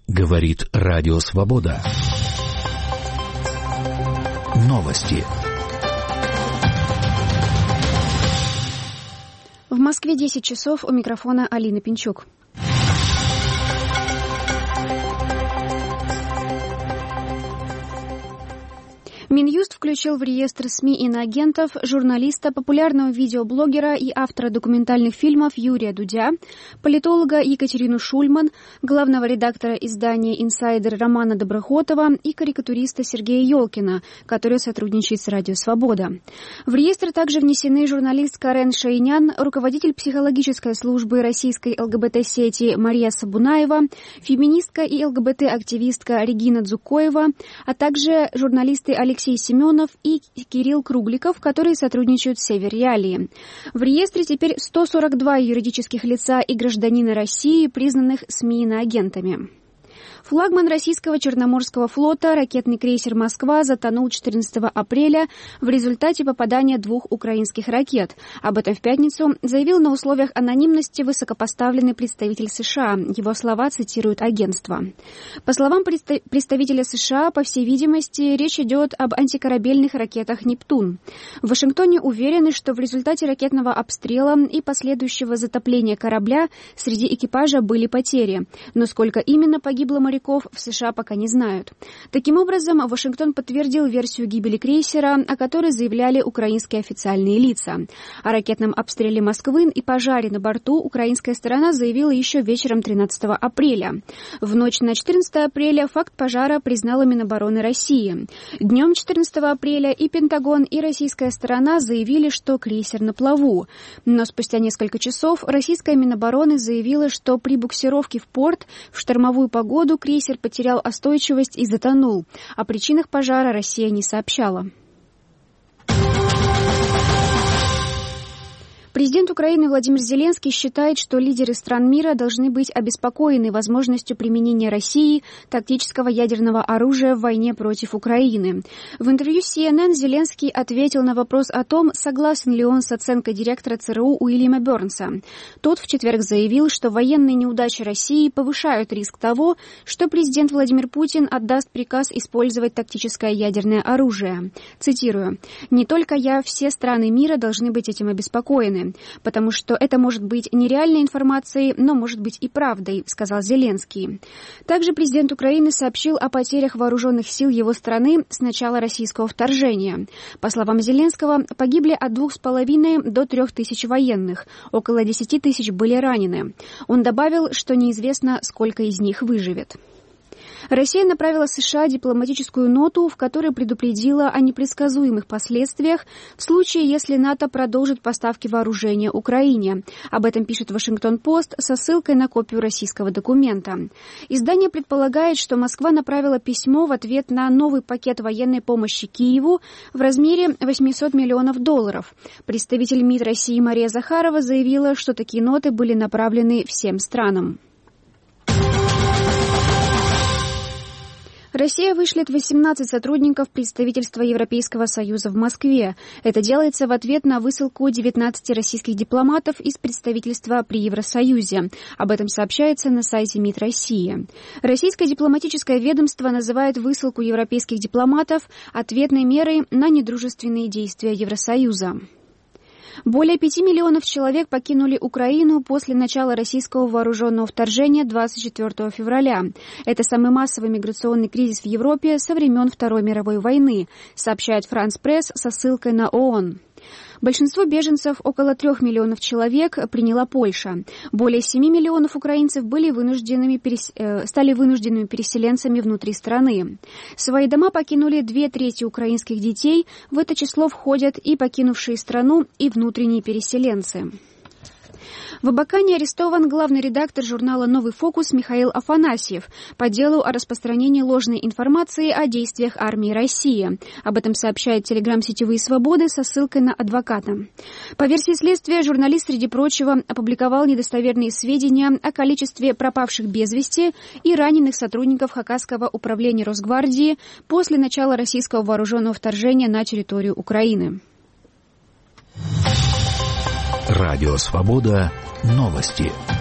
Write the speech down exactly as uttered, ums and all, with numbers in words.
Говорит Радио Свобода. Новости. В Москве десять часов, у микрофона Алина Пинчук. Минюст включил в реестр СМИ иноагентов журналиста, популярного видеоблогера и автора документальных фильмов Юрия Дудя, политолога Екатерину Шульман, главного редактора издания «Инсайдер» Романа Доброхотова и карикатуриста Сергея Ёлкина, который сотрудничает с Радио Свобода. В реестр также внесены журналист Карен Шейнян, руководитель психологической службы российской ЛГБТ-сети Мария Сабунаева, феминистка и ЛГБТ-активистка Регина Дзукоева, а также журналисты Алексей Алексей Семенов и Кирилл Кругликов, которые сотрудничают с Северреалии. В реестре теперь сто сорок два юридических лица и гражданина России, признанных СМИ иноагентами. Флагман российского Черноморского флота, ракетный крейсер «Москва», затонул четырнадцатого апреля в результате попадания двух украинских ракет. Об этом в пятницу заявил на условиях анонимности высокопоставленный представитель США. Его слова цитирует агентство. По словам представителя США, по всей видимости, речь идет об антикорабельных ракетах «Нептун». В Вашингтоне уверены, что в результате ракетного обстрела и последующего затопления корабля среди экипажа были потери. Но сколько именно погибло моряков, в США пока не знают. Таким образом, Вашингтон подтвердил версию гибели крейсера, о которой заявляли украинские официальные лица. О ракетном обстреле Москвы и пожаре на борту украинская сторона заявила еще вечером тринадцатого апреля. В ночь на четырнадцатое апреля факт пожара признала Минобороны России. Днем четырнадцатого апреля и Пентагон, и российская сторона заявили, что крейсер на плаву. Но спустя несколько часов российская Минобороны заявила, что при буксировке в порт в штормовую погоду крейсер потерял остойчивость и затонул. О причинах пожара Россия не сообщала. Президент Украины Владимир Зеленский считает, что лидеры стран мира должны быть обеспокоены возможностью применения России тактического ядерного оружия в войне против Украины. В интервью с Си Эн Эн Зеленский ответил на вопрос о том, согласен ли он с оценкой директора ЦРУ Уильяма Бернса. Тот в четверг заявил, что военные неудачи России повышают риск того, что президент Владимир Путин отдаст приказ использовать тактическое ядерное оружие. Цитирую: «Не только я, все страны мира должны быть этим обеспокоены, потому что это может быть нереальной информацией, но может быть и правдой», — сказал Зеленский. Также президент Украины сообщил о потерях вооруженных сил его страны с начала российского вторжения. По словам Зеленского, погибли от двух с половиной до трех тысяч военных, около десяти тысяч были ранены. Он добавил, что неизвестно, сколько из них выживет. Россия направила США дипломатическую ноту, в которой предупредила о непредсказуемых последствиях в случае, если НАТО продолжит поставки вооружения Украине. Об этом пишет Вашингтон-Пост со ссылкой на копию российского документа. Издание предполагает, что Москва направила письмо в ответ на новый пакет военной помощи Киеву в размере восемьсот миллионов долларов. Представитель МИД России Мария Захарова заявила, что такие ноты были направлены всем странам. Россия вышлет восемнадцать сотрудников представительства Европейского Союза в Москве. Это делается в ответ на высылку девятнадцати российских дипломатов из представительства при Евросоюзе. Об этом сообщается на сайте МИД России. Российское дипломатическое ведомство называет высылку европейских дипломатов ответной мерой на недружественные действия Евросоюза. Более пяти миллионов человек покинули Украину после начала российского вооруженного вторжения двадцать четвёртого февраля. Это самый массовый миграционный кризис в Европе со времен Второй мировой войны, сообщает France Press со ссылкой на ООН. Большинство беженцев, около трех миллионов человек, приняла Польша. Более семи миллионов украинцев были вынужденными перес... стали вынужденными переселенцами внутри страны. Свои дома покинули две трети украинских детей. В это число входят и покинувшие страну, и внутренние переселенцы. В Абакане арестован главный редактор журнала «Новый фокус» Михаил Афанасьев по делу о распространении ложной информации о действиях армии России. Об этом сообщает телеграм-сетевые «Свободы» со ссылкой на адвоката. По версии следствия, журналист, среди прочего, опубликовал недостоверные сведения о количестве пропавших без вести и раненых сотрудников Хакасского управления Росгвардии после начала российского вооруженного вторжения на территорию Украины. Радио Свобода. Новости.